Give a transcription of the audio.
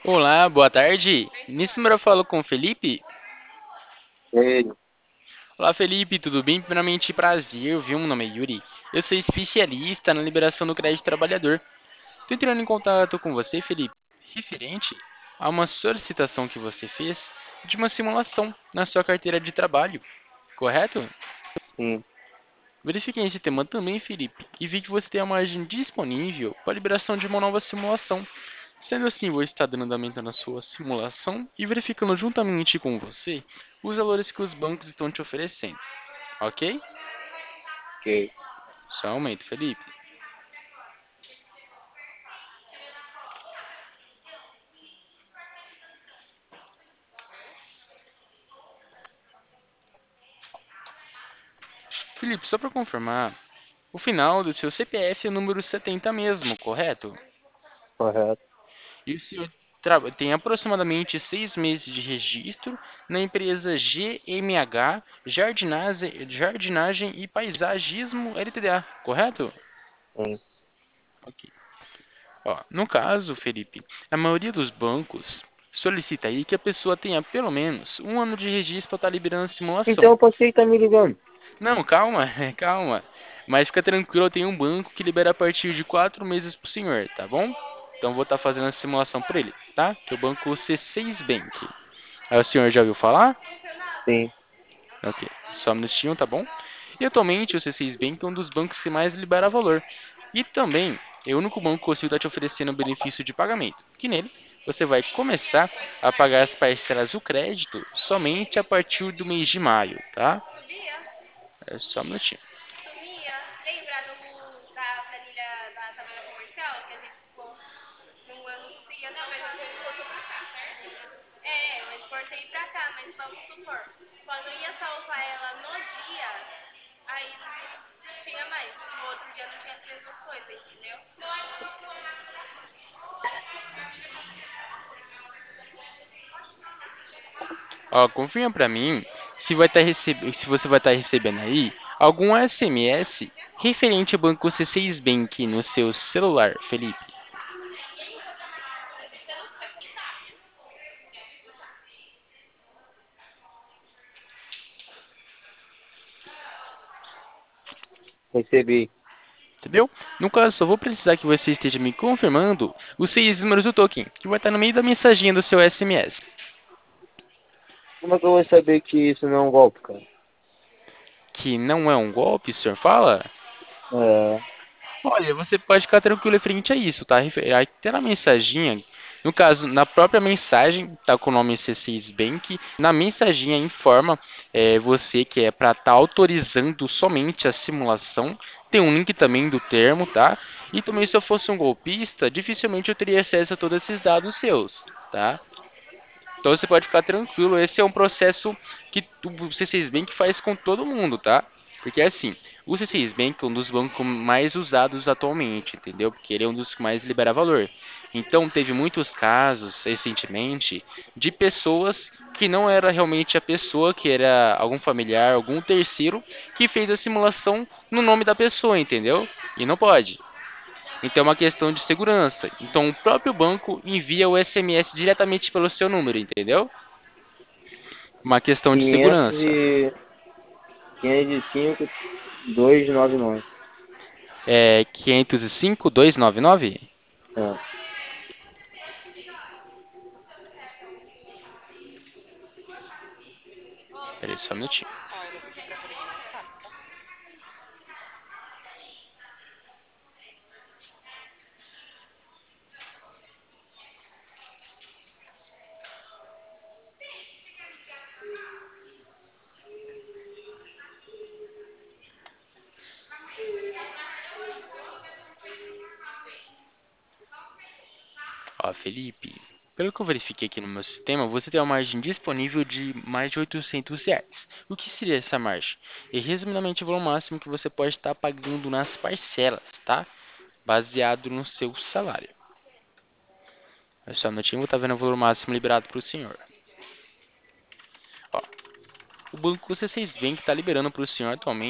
Olá, boa tarde. Nesse número eu falo com o Felipe. Ele, Olá, Felipe, tudo bem? Primeiramente, prazer, viu? Meu nome é Yuri. Eu sou especialista na liberação do crédito trabalhador. Estou entrando em contato com você, Felipe, referente a uma solicitação que você fez de uma simulação na sua carteira de trabalho, correto? sim. Verifiquei esse tema também, Felipe, e vi que você tem a margem disponível para a liberação de uma nova simulação. Sendo assim, vou estar dando andamento na sua simulação e verificando juntamente com você os valores que os bancos estão te oferecendo. Ok? Ok. Só um momento, Felipe. Felipe, só para confirmar, o final do seu CPF é o número 70 mesmo, correto? Correto. E o senhor tem aproximadamente 6 meses de registro na empresa GMH Jardinagem e Paisagismo LTDA, correto? Sim. Ok. Ó, no caso, Felipe, a maioria dos bancos solicita aí que a pessoa tenha pelo menos um ano de registro para estar liberando a simulação. Então, por que ele tá me ligando? Não, calma, calma. Mas fica tranquilo, eu tenho um banco que libera a partir de 4 meses pro senhor, tá bom? Então vou estar fazendo a simulação por ele, tá? Que é o banco C6 Bank. Aí o senhor já ouviu falar? Sim. Ok, só um minutinho, tá bom? E atualmente o C6 Bank é um dos bancos que mais libera valor. E também é o único banco que consigo estar te oferecendo benefício de pagamento. Que nele você vai começar a pagar as parcelas do crédito somente a partir do mês de maio, tá? É só um minutinho. Ó, confirma pra mim se você vai estar recebendo aí algum SMS referente ao banco C6 Bank no seu celular, Felipe. Recebi. Entendeu? No caso, só vou precisar que você esteja me confirmando os 6 números do token, que vai estar no meio da mensaginha do seu SMS. Como é que eu vou saber que isso não é um golpe, cara? Que não é um golpe, o senhor fala? É. Olha, você pode ficar tranquilo frente a isso, tá? Aí tem na mensaginha, no caso, na própria mensagem, tá com o nome C6 Bank, na mensaginha informa você que é para estar autorizando somente a simulação. Tem um link também do termo, tá? E também se eu fosse um golpista, dificilmente eu teria acesso a todos esses dados seus, tá? Então você pode ficar tranquilo, esse é um processo que o C6 Bank faz com todo mundo, tá? Porque assim, o C6 Bank é um dos bancos mais usados atualmente, entendeu? Porque ele é um dos que mais libera valor. Então teve muitos casos recentemente de pessoas que não era realmente a pessoa, que era algum familiar, algum terceiro que fez a simulação no nome da pessoa, entendeu? E não pode. Então é uma questão de segurança. Então o próprio banco envia o SMS diretamente pelo seu número, entendeu? Uma questão de 500 segurança. e... 505, 299. É 505-299? É. Peraí, só um minutinho. Ó, Felipe, pelo que eu verifiquei aqui no meu sistema, você tem uma margem disponível de mais de R$ 800. O que seria essa margem? É resumidamente o valor máximo que você pode estar pagando nas parcelas, tá? Baseado no seu salário. É só um minutinho, vou estar vendo o valor máximo liberado para o senhor. Ó, o banco C6 Bank está liberando para o senhor atualmente